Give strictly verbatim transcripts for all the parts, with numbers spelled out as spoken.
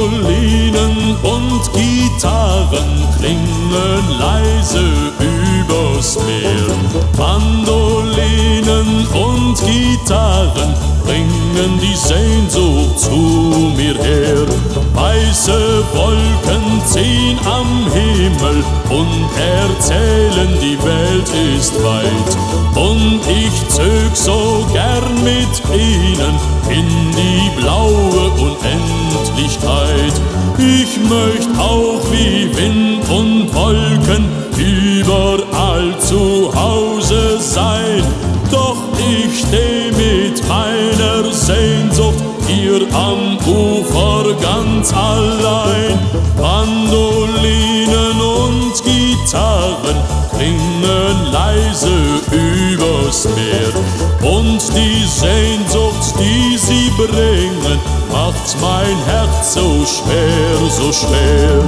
Mandolinen und Gitarren klingen leise übers Meer. Mandolinen und Gitarren bringen die Sehnsucht zu mir her. Weiße Wolken ziehen am Himmel und erzählen, die Welt ist weit. Und ich zög so gern mit ihnen in die blaue Unendlichkeit. Ich möcht auch wie Wind und Wolken überall zu Hause sein. Doch ich steh mit meiner Sehnsucht hier am Ufer ganz allein. Mandolinen und Gitarren klingen leise übers Meer. Und die Sehnsucht, die sie bringen, macht mein Herz so schwer, so schwer.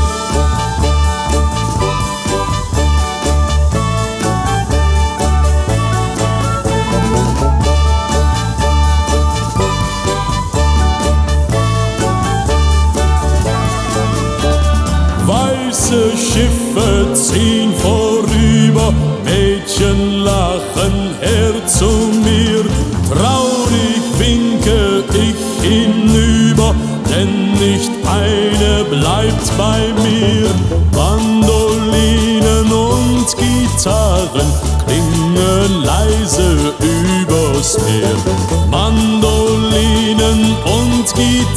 Weiße Schiffe ziehen vorüber, Mädchen lachen her zu mir. Traurig winke ich hinüber, denn nicht eine bleibt bei mir. Mandolinen und Gitarren klingen leise übers Meer. Mandolinen und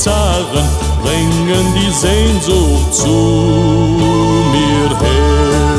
Gitarren bringen die Sehnsucht zu mir her.